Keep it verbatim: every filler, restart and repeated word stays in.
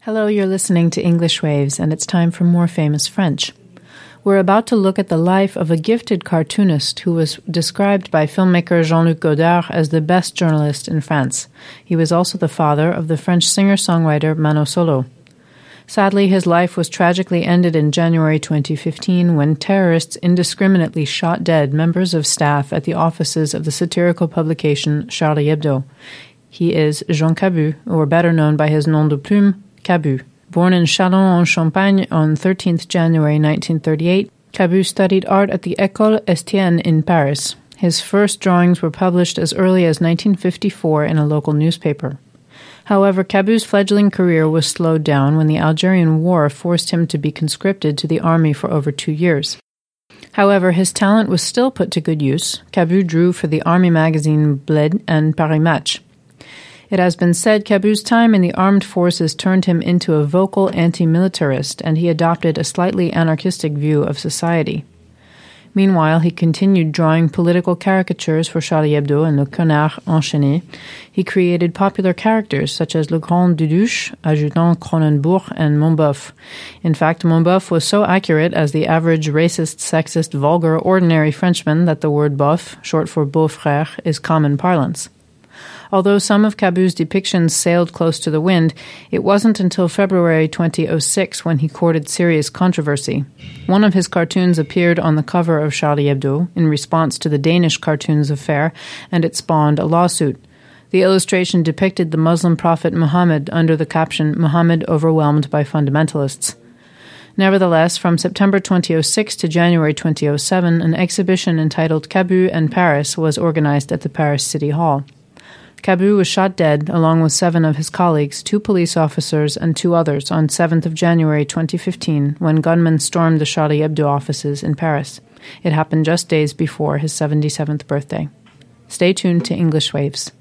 Hello, you're listening to English Waves, and it's time for more famous French. We're about to look at the life of a gifted cartoonist who was described by filmmaker Jean-Luc Godard as the best journalist in France. He was also the father of the French singer-songwriter Mano Solo. Sadly, his life was tragically ended in January twenty fifteen when terrorists indiscriminately shot dead members of staff at the offices of the satirical publication Charlie Hebdo. He is Jean Cabut, or better known by his nom de plume, Cabut. Born in Châlons-en-Champagne on thirteenth January nineteen thirty-eight, Cabut studied art at the École Estienne in Paris. His first drawings were published as early as nineteen fifty-four in a local newspaper. However, Cabut's fledgling career was slowed down when the Algerian War forced him to be conscripted to the army for over two years. However, his talent was still put to good use. Cabut drew for the army magazine Bled and Paris Match. It has been said Cabut's time in the armed forces turned him into a vocal anti-militarist, and he adopted a slightly anarchistic view of society. Meanwhile, he continued drawing political caricatures for Charlie Hebdo and Le Connard Enchaîné. He created popular characters such as Le Grand Duduche, Adjudant Cronenbourg, and Monboeuf. In fact, Monboeuf was so accurate as the average racist, sexist, vulgar, ordinary Frenchman that the word boeuf, short for beau-frère, is common parlance. Although some of Cabut's depictions sailed close to the wind, it wasn't until February twenty oh six when he courted serious controversy. One of his cartoons appeared on the cover of Charlie Hebdo in response to the Danish Cartoons affair, and it spawned a lawsuit. The illustration depicted the Muslim prophet Muhammad under the caption, "Muhammad overwhelmed by fundamentalists." Nevertheless, from September twenty oh six to January twenty oh seven, an exhibition entitled Cabut and Paris was organized at the Paris City Hall. Cabut was shot dead, along with seven of his colleagues, two police officers, and two others, on seventh of January twenty fifteen, when gunmen stormed the Charlie Hebdo offices in Paris. It happened just days before his seventy-seventh birthday. Stay tuned to English Waves.